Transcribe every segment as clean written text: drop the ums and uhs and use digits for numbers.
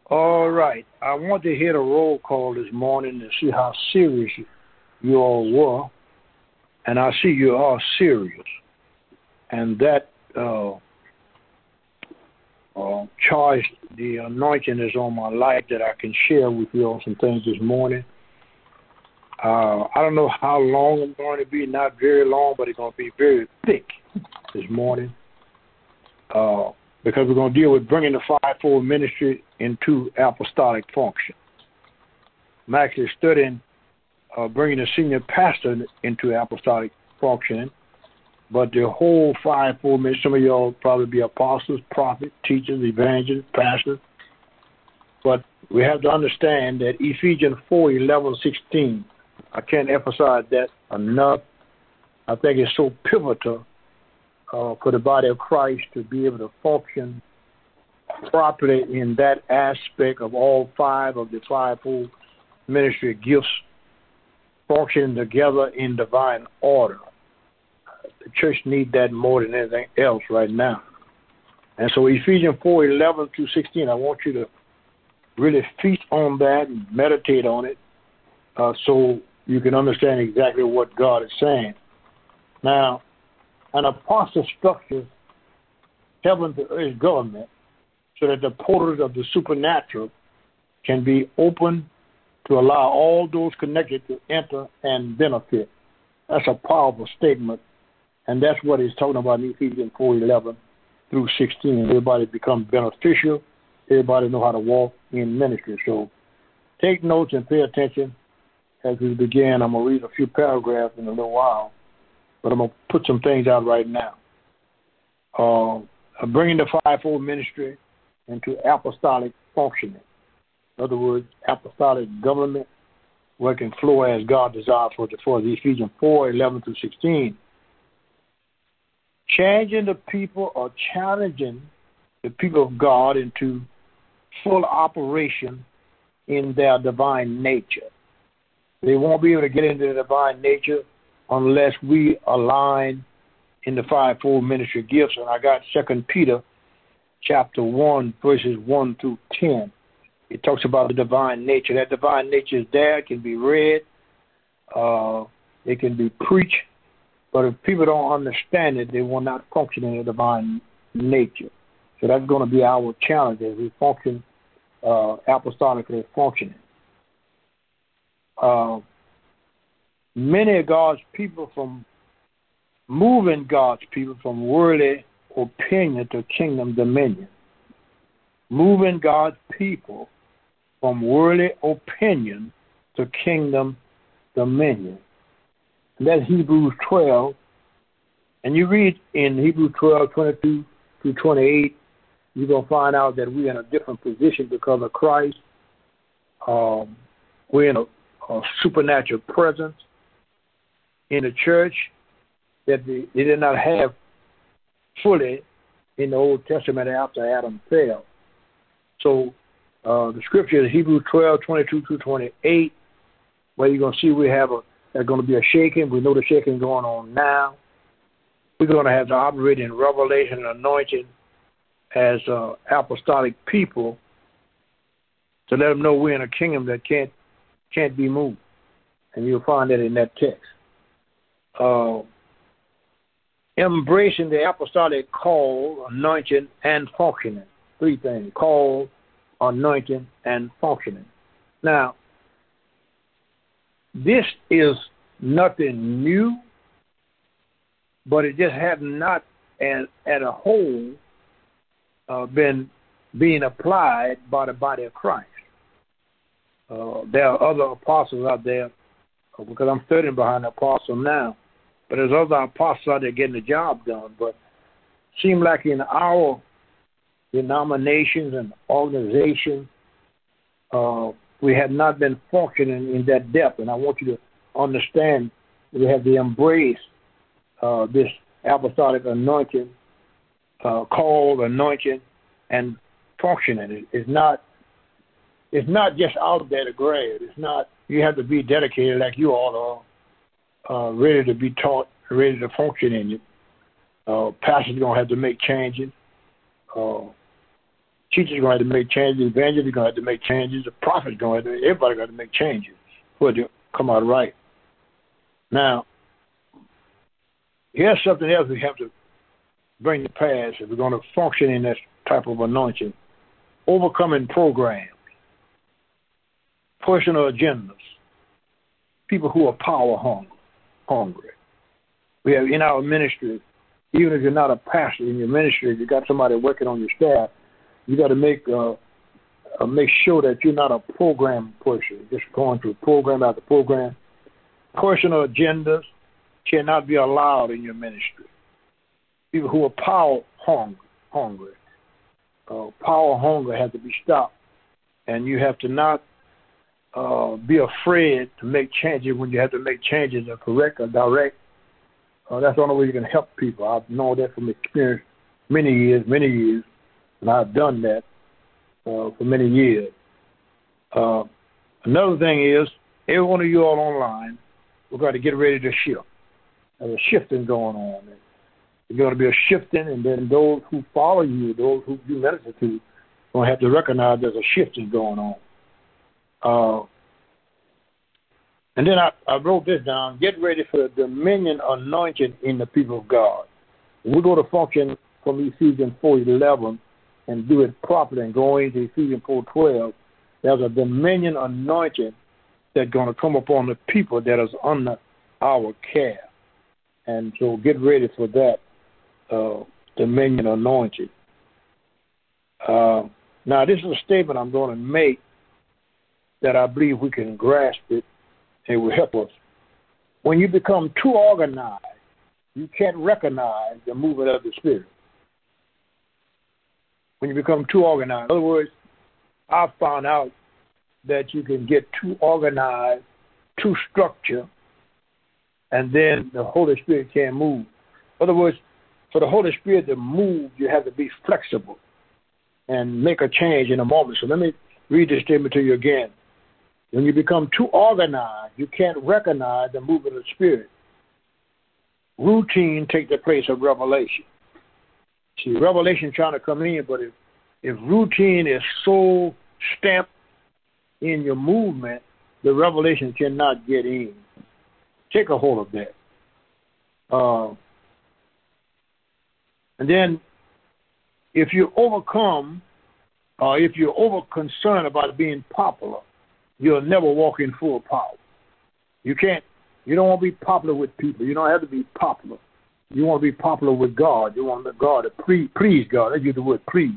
All right. I want to hear the roll call this morning to see how serious you all were. And I see you are serious. And that charge, the anointing is on my life that I can share with you all some things this morning. I don't know how long I'm going to be, not very long, but it's going to be very thick this morning because we're going to deal with bringing the fivefold ministry into apostolic function. I'm actually studying bringing the senior pastor into apostolic functioning, but the whole fivefold ministry, some of y'all probably be apostles, prophets, teachers, evangelists, pastors, but we have to understand that Ephesians 4:11-16, I can't emphasize that enough. I think it's so pivotal for the body of Christ to be able to function properly in that aspect of all five of the fivefold ministry gifts functioning together in divine order. The church needs that more than anything else right now. And so Ephesians 4:11-16, I want you to really feast on that and meditate on it so you can understand exactly what God is saying. Now, an apostle structures heaven to earth government so that the portals of the supernatural can be opened to allow all those connected to enter and benefit. That's a powerful statement, and that's what he's talking about in Ephesians 4:11-16. Everybody becomes beneficial. Everybody know how to walk in ministry. So take notes and pay attention as we begin. I'm going to read a few paragraphs in a little while, but I'm going to put some things out right now. Bringing the fivefold ministry into apostolic functioning. In other words, apostolic government where it can flow as God desires for the Ephesians 4:11-16. Changing the people or challenging the people of God into full operation in their divine nature. They won't be able to get into the divine nature unless we align in the fivefold ministry gifts. And I got 2 Peter chapter 1, verses 1-10. It talks about the divine nature. That divine nature is there. It can be read. It can be preached. But if people don't understand it, they will not function in the divine nature. So that's going to be our challenge as we function apostolically functioning. Many of God's people moving God's people from worldly opinion to kingdom dominion. Moving God's people from worldly opinion to kingdom dominion. And that's Hebrews 12. And you read in Hebrews 12:22-28, you're going to find out that we're in a different position because of Christ. We're in a supernatural presence in the church that they did not have fully in the Old Testament after Adam fell. So the scripture is Hebrews 12:22-28, where you're going to see there's going to be a shaking. We know the shaking going on now. We're going to have to operate in revelation and anointing as apostolic people to let them know we're in a kingdom that can't be moved. And you'll find that in that text. Embracing the apostolic call, anointing, and functioning. Three things: call, anointing, and functioning. Now, this is nothing new, but it just has not, at a whole, been being applied by the body of Christ. There are other apostles out there, because I'm studying behind the apostle now, but there's other apostles out there getting the job done. But it seems like in our denominations and organizations, we have not been functioning in that depth. And I want you to understand that we have to embrace this apostolic anointing, called anointing, and functioning. It's not just out there to grab. It's not. You have to be dedicated like you all are, ready to be taught, ready to function in it. Pastors are going to have to make changes. teachers are going to have to make changes. The evangelists are going to have to make changes. The prophets are going to have to, everybody got to make changes for it to come out right. Now, here's something else we have to bring to pass if we're going to function in this type of anointing. Overcoming programs, personal agendas, people who are power hungry. We have in our ministry, even if you're not a pastor in your ministry, if you got somebody working on your staff, you got to make sure that you're not a program pusher, just going through program after program. Personal agendas cannot be allowed in your ministry. People who are power hungry. Power hunger has to be stopped, and you have to not be afraid to make changes when you have to make changes or correct or direct. That's the only way you can help people. I've known that from experience many years, and I've done that for many years. Another thing is, every one of you all online, we're going to get ready to shift. There's a shifting going on. There's going to be a shifting, and then those who follow you, those who you minister to, going to have to recognize there's a shifting going on. And then I wrote this down. Get ready for the dominion anointing in the people of God. We go to function from Ephesians 4:11 and do it properly and go into Ephesians 4:12. There's a dominion anointing that's going to come upon the people that is under our care. And so get ready for that dominion anointing. Now, this is a statement I'm going to make that I believe we can grasp it. It will help us. When you become too organized, you can't recognize the movement of the Spirit. When you become too organized. In other words, I found out that you can get too organized, too structured, and then the Holy Spirit can't move. In other words, for the Holy Spirit to move, you have to be flexible and make a change in a moment. So let me read this statement to you again. When you become too organized, you can't recognize the movement of the Spirit. Routine takes the place of revelation. See, revelation trying to come in, but if routine is so stamped in your movement, the revelation cannot get in. Take a hold of that. And then if you overcome, or if you're over concerned about being popular, you'll never walk in full power. You don't want to be popular with people. You don't have to be popular. You want to be popular with God. You want God to please God. I use the word please.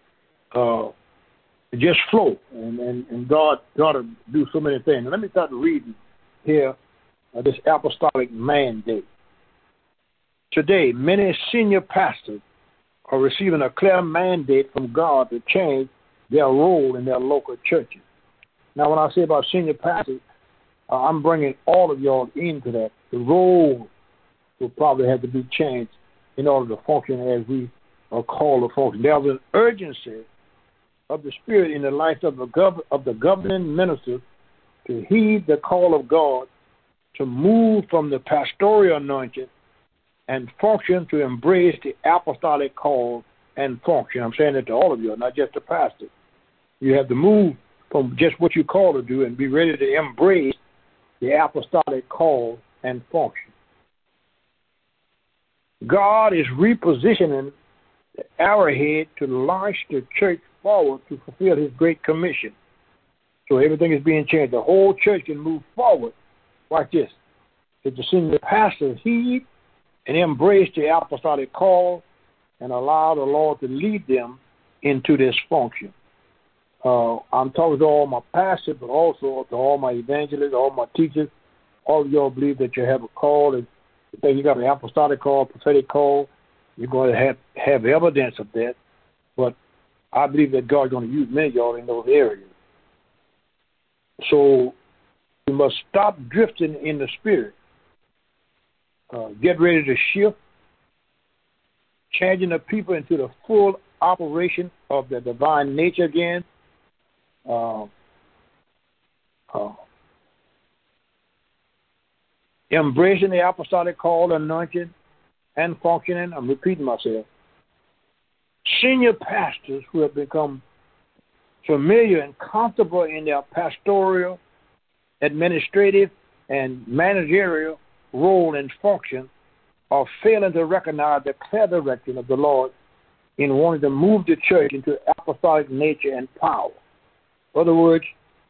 Just flow. And God will do so many things. Now, let me start reading here this apostolic mandate. Today, many senior pastors are receiving a clear mandate from God to change their role in their local churches. Now, when I say about senior pastors, I'm bringing all of y'all into that. The role will probably have to be changed in order to function as we are called to function. There's an urgency of the Spirit in the life of the governing ministers to heed the call of God to move from the pastoral anointing and function to embrace the apostolic call and function. I'm saying it to all of you, not just the pastor. You have to move from just what you call to do and be ready to embrace the apostolic call and function. God is repositioning the arrowhead to launch the church forward to fulfill his great commission. So everything is being changed. The whole church can move forward. Watch this. If the senior pastors heed and embrace the apostolic call and allow the Lord to lead them into this function. I'm talking to all my pastors, but also to all my evangelists, all my teachers. All of y'all believe that you have a call. And you got an apostolic call, prophetic call. You're going to have evidence of that. But I believe that God's going to use many of y'all in those areas. So you must stop drifting in the Spirit. Get ready to shift, changing the people into the full operation of the divine nature again. Embracing the apostolic call, anointing, and functioning. I'm repeating myself. Senior pastors who have become familiar and comfortable in their pastoral, administrative, and managerial role and function, are failing to recognize the clear direction of the Lord in wanting to move the church into apostolic nature and power. In other words,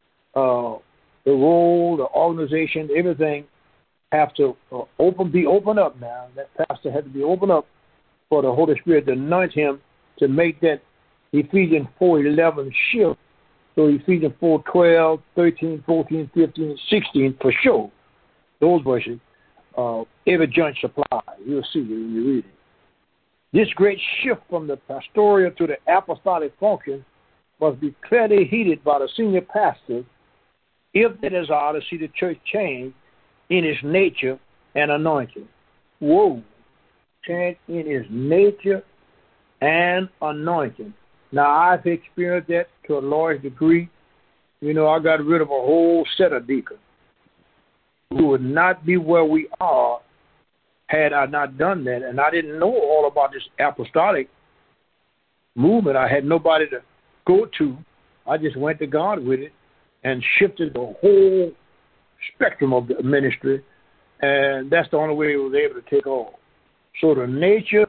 the role, the organization, everything have to be open up now. That pastor has to be open up for the Holy Spirit to anoint him to make that Ephesians 4:11 shift. So Ephesians 4:12, 13, 14, 15, 16 for sure. Those verses, every joint supply. You'll see it when you read it. This great shift from the pastoral to the apostolic function must be clearly heeded by the senior pastors if they desire to see the church change in its nature and anointing. Whoa. Change in its nature and anointing. Now, I've experienced that to a large degree. You know, I got rid of a whole set of deacons who would not be where we are had I not done that. And I didn't know all about this apostolic movement. I had nobody to go to. I just went to God with it and shifted the whole spectrum of the ministry. And that's the only way it was able to take off. So the nature,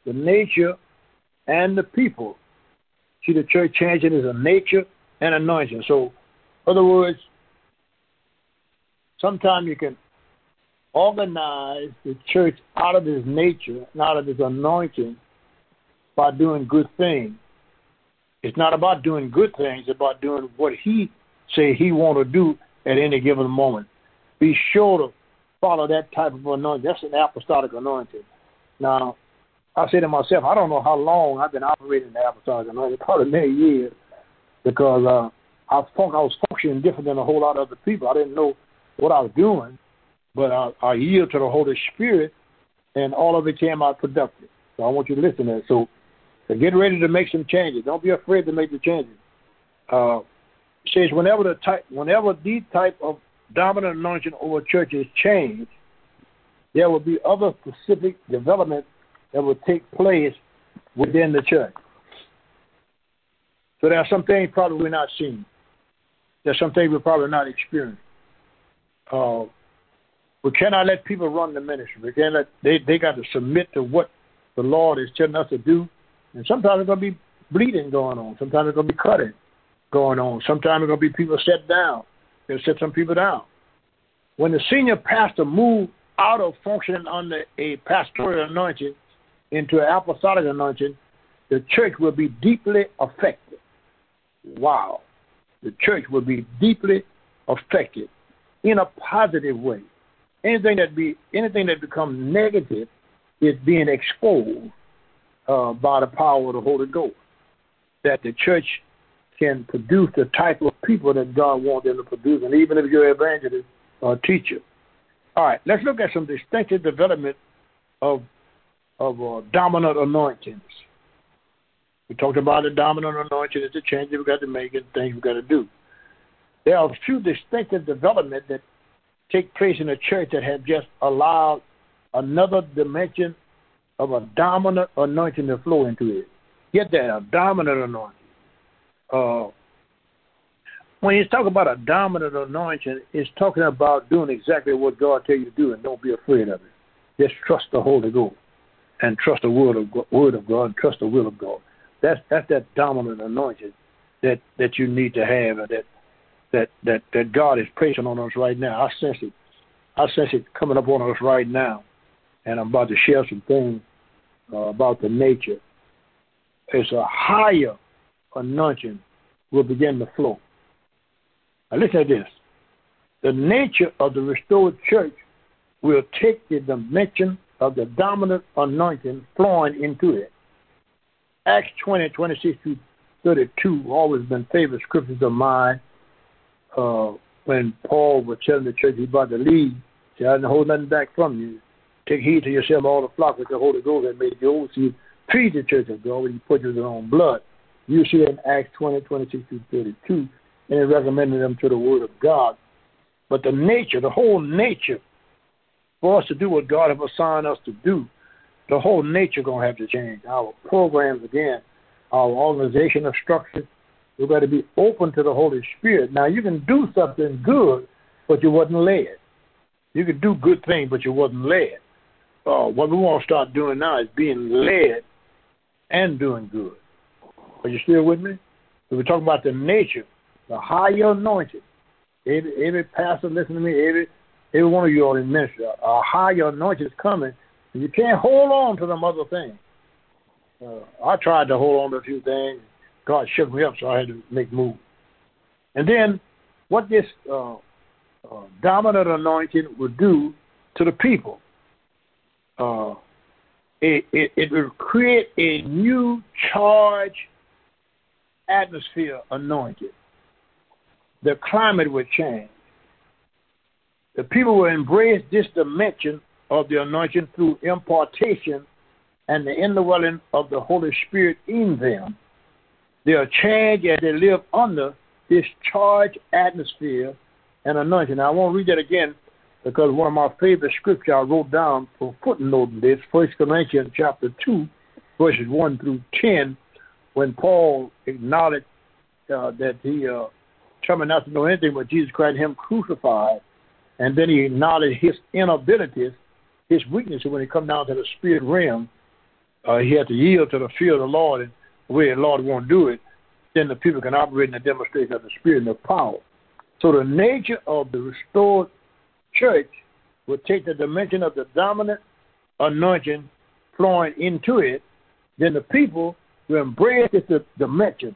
and the people. See, the church changing is a nature and anointing. So, in other words, sometimes you can organize the church out of his nature and out of his anointing by doing good things. It's not about doing good things. It's about doing what he say he want to do at any given moment. Be sure to follow that type of anointing. That's an apostolic anointing. Now, I say to myself, I don't know how long I've been operating the apostolic anointing, probably many years, because I was functioning different than a whole lot of other people. I didn't know what I was doing, but I yield to the Holy Spirit, and all of it came out productive. So I want you to listen to that. So get ready to make some changes. Don't be afraid to make the changes. It says whenever the type of dominant anointing over churches change, there will be other specific developments that will take place within the church. So there are some things probably we're not seeing. There's some things we're probably not experiencing. We cannot let people run the ministry. We can't let they got to submit to what the Lord is telling us to do. And sometimes there's going to be bleeding going on. Sometimes there's going to be cutting going on. Sometimes there's going to be people set down. They'll set some people down. When the senior pastor moves out of functioning under a pastoral anointing into an apostolic anointing, the church will be deeply affected. Wow. The church will be deeply affected in a positive way. Anything that becomes negative is being exposed by the power of the Holy Ghost. That the church can produce the type of people that God wants them to produce, and even if you're an evangelist or a teacher. All right, let's look at some distinctive development of dominant anointings. We talked about the dominant anointing as the change that we've got to make and things we've got to do. There are a few distinctive developments that take place in a church that have just allowed another dimension of a dominant anointing to flow into it. Get that, a dominant anointing. When you talk about a dominant anointing, it's talking about doing exactly what God tells you to do, and don't be afraid of it. Just trust the Holy Ghost and trust the word of God and trust the will of God. That's that dominant anointing that you need to have, and that God is placing on us right now. I sense it coming up on us right now, and I'm about to share some things about the nature. It's a higher anointing will begin to flow. Now listen to this. The nature of the restored church will take the dimension of the dominant anointing flowing into it. Acts 20, 26 through 32 always been favorite scriptures of mine. When Paul was telling the church he's about to leave, he said, I didn't hold nothing back from you. Take heed to yourself, all the flock with the Holy Ghost that made you overseers. Feed the church of God when you put your own blood. You see it in Acts 20, 26 through 32, and it recommended them to the Word of God. But the nature, the whole nature, for us to do what God has assigned us to do, the whole nature going to have to change. Our programs, again, our organizational structure, You've got to be open to the Holy Spirit. Now, you can do something good, but you wasn't led. You can do good things, but you wasn't led. What we want to start doing now is being led and doing good. Are you still with me? We're talking about the nature, the higher anointing. Every pastor listen to me, every one of you all in ministry, a higher anointing is coming, and you can't hold on to them other things. I tried to hold on to a few things. God shook me up, so I had to make moves. And then what this dominant anointing would do to the people, it will create a new charge atmosphere anointed. The climate would change. The people will embrace this dimension of the anointing through impartation and the indwelling of the Holy Spirit in them. They'll change as they live under this charged atmosphere and anointing. Now, I won't read that again because one of my favorite scriptures I wrote down for footnoting this, 1 Corinthians chapter 2, verses 1 through 10, when Paul acknowledged that he determined not to know anything but Jesus Christ and him crucified, and then he acknowledged his inabilities, his weaknesses when he come down to the spirit realm. He had to yield to the fear of the Lord, and the way the Lord won't do it, then the people can operate in the demonstration of the Spirit and the power. So the nature of the restored church will take the dimension of the dominant anointing flowing into it. Then the people will embrace this dimension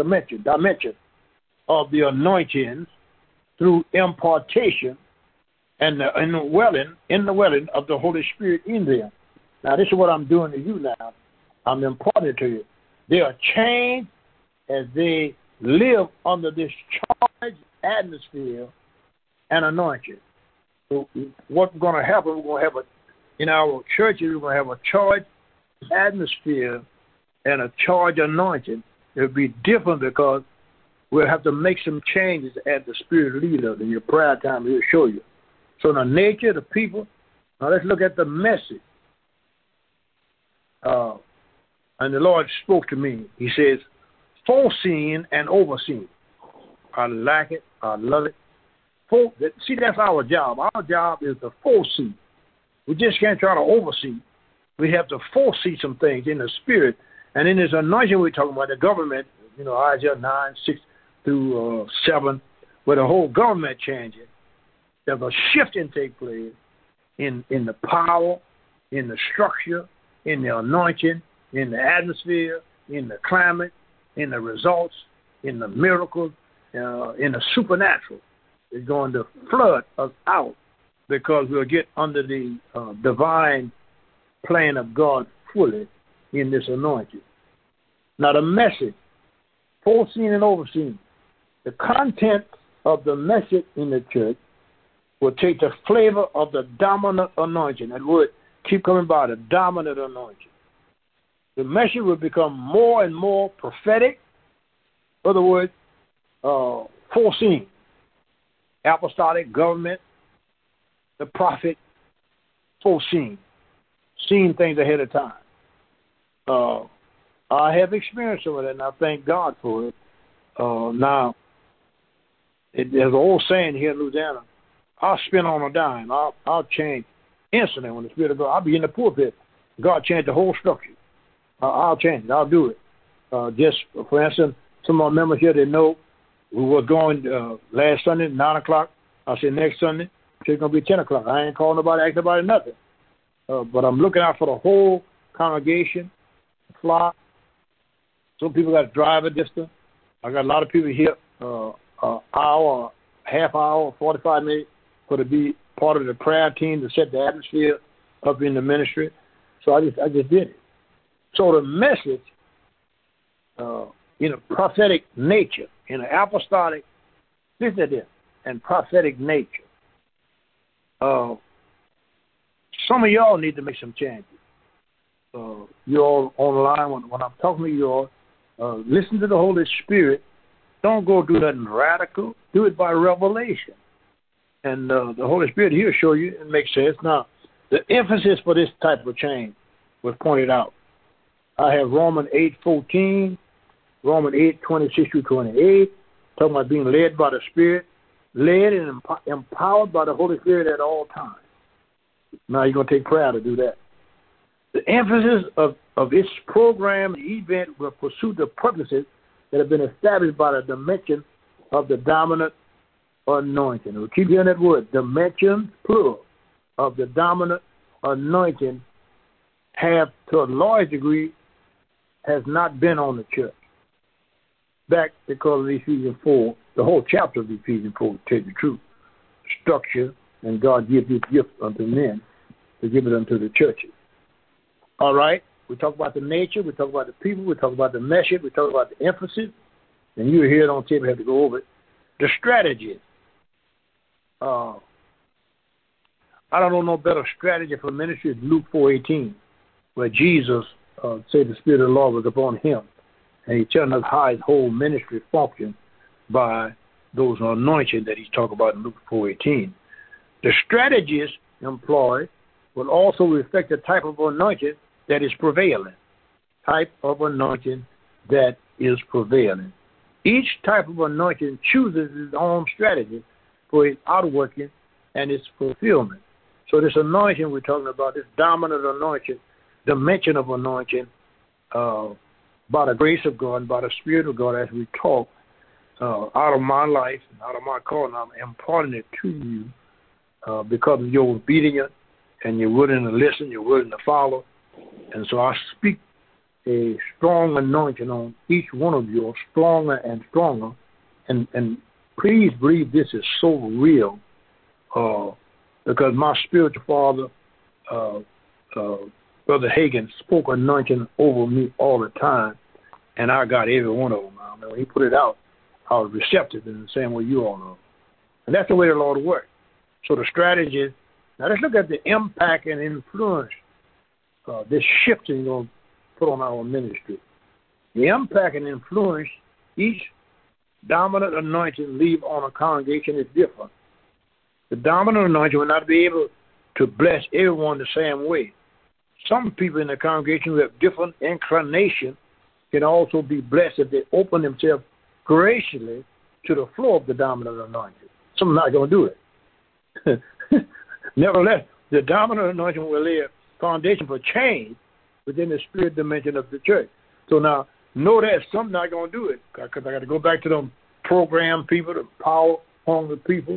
of the anointings through impartation and the indwelling of the Holy Spirit in them. Now, this is what I'm doing to you now. I'm imparting to you. They are changed as they live under this charged atmosphere and anointing. So what's going to happen, we're going to have in our churches, we're going to have a charged atmosphere and a charged anointing. It'll be different because we'll have to make some changes as the Spirit leader in your prayer time. He'll show you. So the nature of the people, now let's look at the message. And the Lord spoke to me. He says, foreseeing and overseeing. I like it. I love it. See, that's our job. Our job is to foresee. We just can't try to oversee. We have to foresee some things in the Spirit. And in this anointing we're talking about, the government, Isaiah 9, 6 through 7, where the whole government changes. There's a shifting take place in the power, in the structure, in the anointing, in the atmosphere, in the climate, in the results, in the miracles, in the supernatural. It's going to flood us out because we'll get under the divine plan of God fully in this anointing. Now the message, foreseeing and overseeing. The content of the message in the church will take the flavor of the dominant anointing. That word keep coming by, the dominant anointing. The message will become more and more prophetic. In other words, foreseeing. Apostolic government, the prophet, foreseeing. Seeing things ahead of time. I have experienced some of that, and I thank God for it. Now, there's an old saying here in Louisiana, I'll spin on a dime. I'll change instantly when the Spirit of God, I'll be in the pulpit. God changed the whole structure. I'll change it. I'll do it. Just, for instance, some of our members here, they know we were going last Sunday, 9 o'clock. I said next Sunday, it's going to be 10 o'clock. I ain't calling nobody, asking nobody nothing. But I'm looking out for the whole congregation, flock. Some people got to drive a distance. I got a lot of people here, hour, half hour, 45 minutes for to be part of the prayer team to set the atmosphere up in the ministry. So I just did it. So the message, in a prophetic nature, in an apostolic, listen to this, and prophetic nature, some of y'all need to make some changes. You all on the line, when I'm talking to you all, listen to the Holy Spirit. Don't go do nothing radical. Do it by revelation. And the Holy Spirit, He'll show you. It makes sense. Now, the emphasis for this type of change was pointed out. I have Romans 8:14, Romans 8, 26 through 28, talking about being led by the Spirit, led and empowered by the Holy Spirit at all times. Now you're going to take prayer to do that. The emphasis of its program and event will pursue the purposes that have been established by the dimension of the dominant anointing. We'll keep hearing that word, dimension, plural, of the dominant anointing have, to a large degree, has not been on the church. Back because of Ephesians 4, the whole chapter of Ephesians 4, to tell you the truth, structure, and God gives this gift unto men to give it unto the churches. All right? We talk about the nature, we talk about the people, we talk about the message, we talk about the emphasis, and you hear it on tape, we have to go over it. The strategy. I don't know no better strategy for ministry than Luke 4:18, where Jesus said the Spirit of the Lord was upon him, and he's telling us how his whole ministry functions by those anointing that he's talking about in Luke 4:18. The strategies employed will also reflect the type of anointing that is prevailing. Type of anointing that is prevailing. Each type of anointing chooses its own strategy for its outworking and its fulfillment. So this anointing we're talking about, this dominant anointing, dimension of anointing, by the grace of God and by the Spirit of God, as we talk, out of my life and out of my calling, I'm imparting it to you because of your obedience and you're willing to listen, you're willing to follow. And so I speak a strong anointing on each one of you, stronger and stronger. And please believe this is so real because my spiritual father, Brother Hagin, spoke anointing over me all the time, and I got every one of them. I mean, when he put it out, I was receptive in the same way you all are. And that's the way the Lord works. So the strategy, now let's look at the impact and influence, this shifting you're going to put on our ministry. The impact and influence each dominant anointing leave on a congregation is different. The dominant anointing will not be able to bless everyone the same way. Some people in the congregation who have different inclination can also be blessed if they open themselves graciously to the flow of the dominant anointing. Some are not going to do it. Nevertheless, the dominant anointing will lay a foundation for change within the spirit dimension of the church. So now, know that some not going to do it, because I got to go back to them program people, the power hungry people.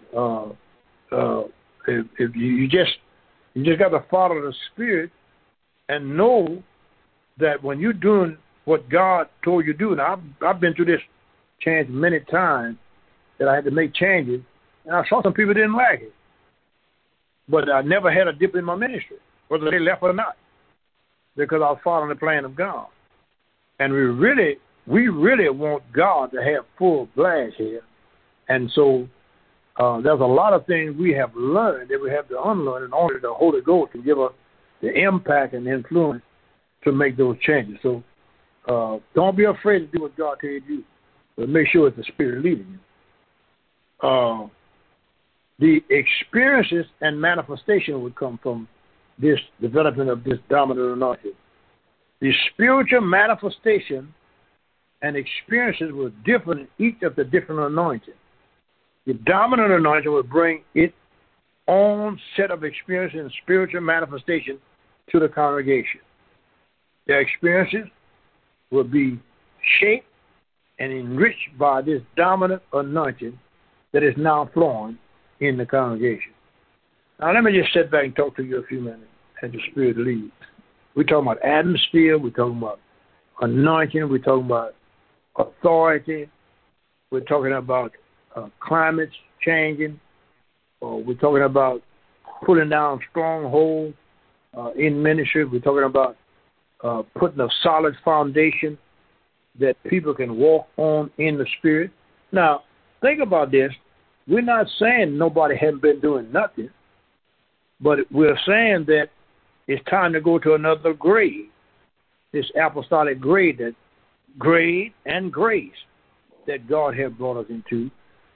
If you just got to follow the Spirit and know that when you're doing what God told you to do, now I've been through this change many times that I had to make changes, and I saw some people didn't like it. But I never had a dip in my ministry, whether they left or not, because I was following the plan of God. And we really want God to have full blast here. And so there's a lot of things we have learned that we have to unlearn, and only the Holy Ghost can give us the impact and influence to make those changes. So don't be afraid to do what God tells you to do, but make sure it's the Spirit leading you. The experiences and manifestation would come from this development of this dominant anointing. The spiritual manifestation and experiences were different in each of the different anointings. The dominant anointing will bring its own set of experiences and spiritual manifestation to the congregation. Their experiences will be shaped and enriched by this dominant anointing that is now flowing in the congregation. Now let me just sit back and talk to you a few minutes as the Spirit leads. We're talking about atmosphere, we're talking about anointing, we're talking about authority, we're talking about climates changing, we're talking about pulling down strongholds in ministry, we're talking about putting a solid foundation that people can walk on in the Spirit. Now, think about this. We're not saying nobody hasn't been doing nothing, but we're saying that it's time to go to another grade, this apostolic grade, that grade and grace that God has brought us into.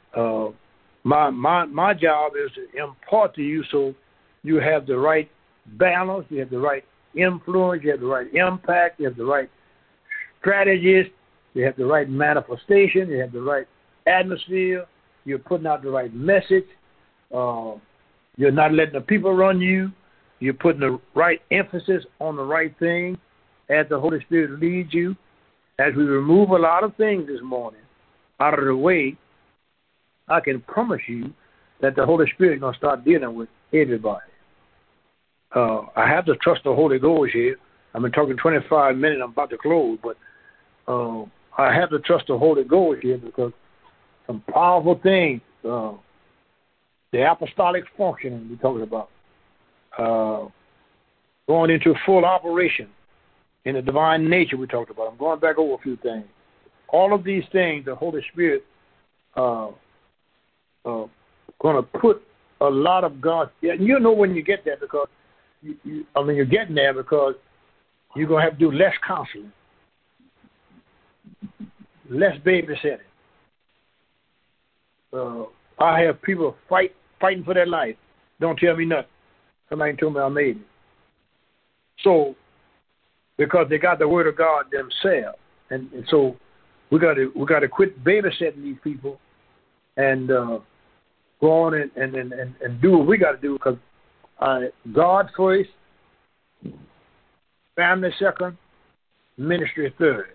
My job is to impart to you so you have the right balance, you have the right influence, you have the right impact, you have the right strategies You have the right manifestation. You have the right atmosphere. You're putting out the right message. You're not letting the people run you. You're putting the right emphasis on the right thing as the Holy Spirit leads you. As we remove a lot of things this morning out of the way, I can promise you that the Holy Spirit is going to start dealing with everybody. I have to trust the Holy Ghost here. I've been talking 25 minutes. I'm about to close, but I have to trust the Holy Ghost here because some powerful things, the apostolic functioning we're talking about, going into full operation in the divine nature we talked about. I'm going back over a few things. All of these things, the Holy Spirit going to put a lot of God. You know when you get there because you're getting there because you're going to have to do less counseling, less babysitting. I have people fighting for their life. Don't tell me nothing. Somebody told me I made it. So, because they got the word of God themselves, and so we got to quit babysitting these people and go on and do what we got to do because God first, family second, ministry third.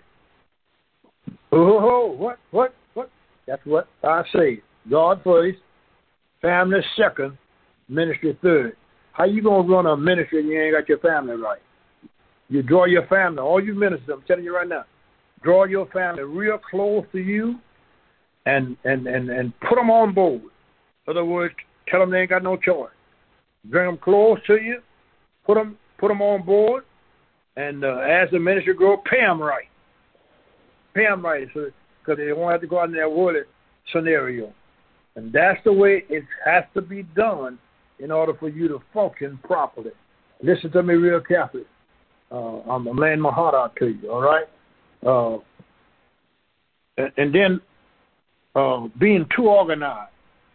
Oh, what? That's what I say. God first, family second, ministry third. How you going to run a ministry and you ain't got your family right? You draw your family, all you ministers, I'm telling you right now, draw your family real close to you and put them on board. In other words, tell them they ain't got no choice. Bring them close to you, put them on board, and as the ministry grows, pay them right. Pay them right because they won't have to go out in their worldly scenario. And that's the way it has to be done in order for you to function properly. Listen to me real carefully. I'm laying my heart out to you, all right? And then being too organized.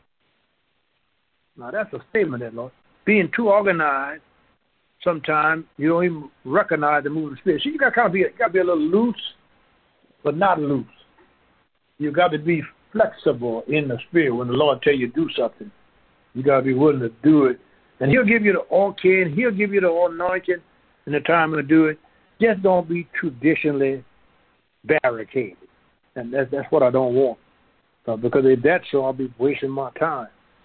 Now, that's a statement there, Lord. Being too organized, sometimes you don't even recognize the moving spirit. So you got to be a little loose, but not loose. You got to be flexible in the spirit when the Lord tell you to do something. You got to be willing to do it. And he'll give you the okay, and he'll give you the anointing and the time to do it. Just don't be traditionally barricaded. And that's what I don't want. Because if that's so, I'll be wasting my time.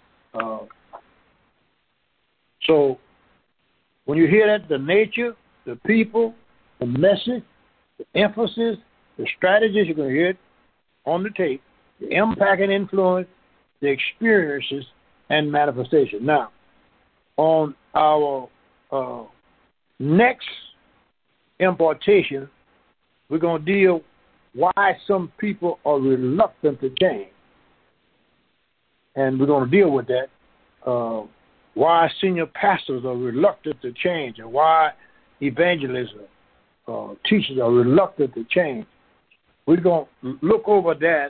So when you hear that, the nature, the people, the message, the emphasis, the strategies, you're going to hear it on the tape, the impact and influence, the experiences, and manifestation. Now, on our next importation, we're going to deal why some people are reluctant to change. And we're going to deal with that, why senior pastors are reluctant to change and why evangelism teachers are reluctant to change. We're going to look over that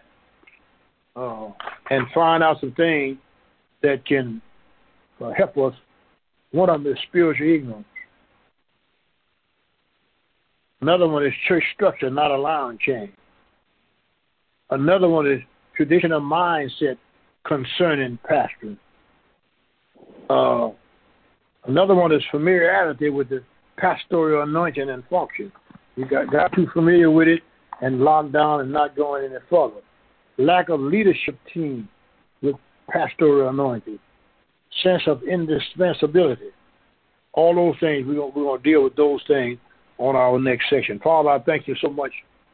and find out some things that can help us. One of them is spiritual ignorance. Another one is church structure not allowing change. Another one is traditional mindset concerning pastoring. Another one is familiarity with the pastoral anointing and function. You got too familiar with it and locked down and not going any further. Lack of leadership team with pastoral anointing. Sense of indispensability. All those things, we're going to deal with those things on our next section. Father, I thank you so much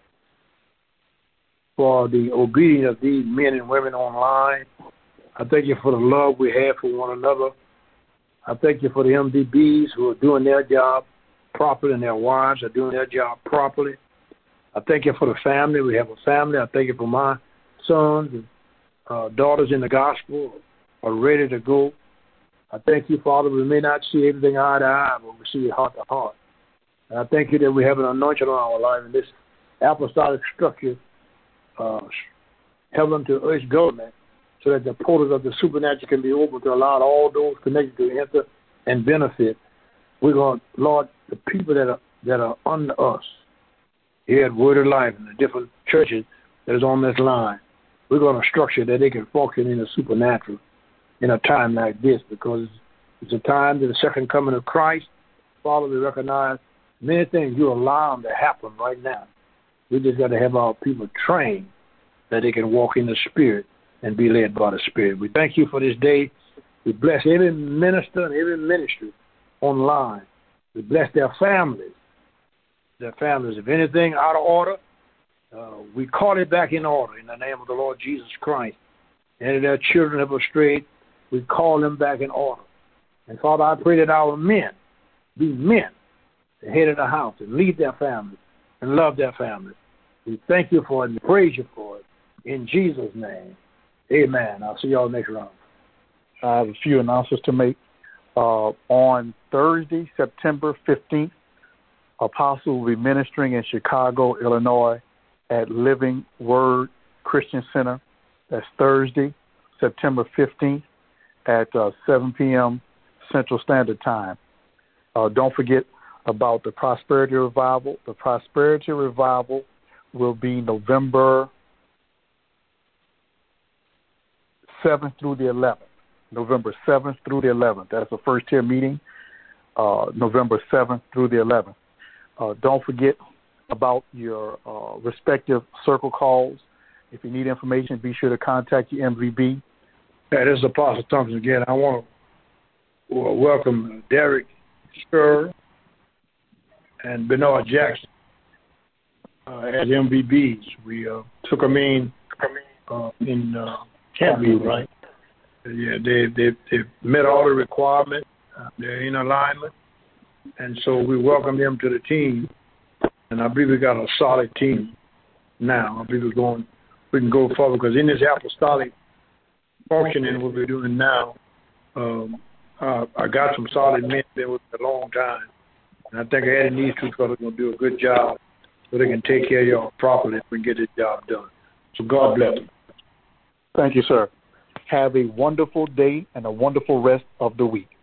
for the obedience of these men and women online. I thank you for the love we have for one another. I thank you for the MDBs who are doing their job properly and their wives are doing their job properly. I thank you for the family. We have a family. I thank you for my sons and daughters in the gospel are ready to go. I thank you, Father, we may not see everything eye to eye, but we see it heart to heart. And I thank you that we have an anointing on our life and this apostolic structure, heaven to earth government, so that the portals of the supernatural can be open to allow all those connected to enter and benefit. We're going to, Lord, the people that are under us, here at Word of Life and the different churches that is on this line. We're going to structure that they can function in the supernatural in a time like this, because it's a time to the second coming of Christ. Father, we recognize many things you allow them to happen right now. We just got to have our people trained that they can walk in the Spirit and be led by the Spirit. We thank you for this day. We bless every minister and every ministry online. We bless their families. If anything out of order, we call it back in order in the name of the Lord Jesus Christ. And if their children have strayed, we call them back in order. And Father, I pray that our men be men, the head of the house, and lead their families and love their families. We thank you for it and praise you for it. In Jesus' name, amen. I'll see y'all next round. I have a few announcements to make. On Thursday, September 15th, Apostle will be ministering in Chicago, Illinois at Living Word Christian Center. That's Thursday, September 15th at 7 p.m. Central Standard Time. Don't forget about the Prosperity Revival. The Prosperity Revival will be November 7th through the 11th. November 7th through the 11th. That's the first tier meeting, November 7th through the 11th. Don't forget about your respective circle calls. If you need information, be sure to contact your MVB. Yeah, this is Apostle Thompson again. I want to welcome Derek Spur and Bernard Jackson as MVBs. We took them in Campview, right? Yeah, they've met all the requirements. They're in alignment. And so we welcome them to the team. And I believe we got a solid team now. I believe we can go forward, because in this apostolic functioning, what we're doing now, I got some solid men there with me a long time. And I think adding these two fellows are going to do a good job so they can take care of y'all properly if we can get this job done. So God bless them. Thank you, sir. Have a wonderful day and a wonderful rest of the week.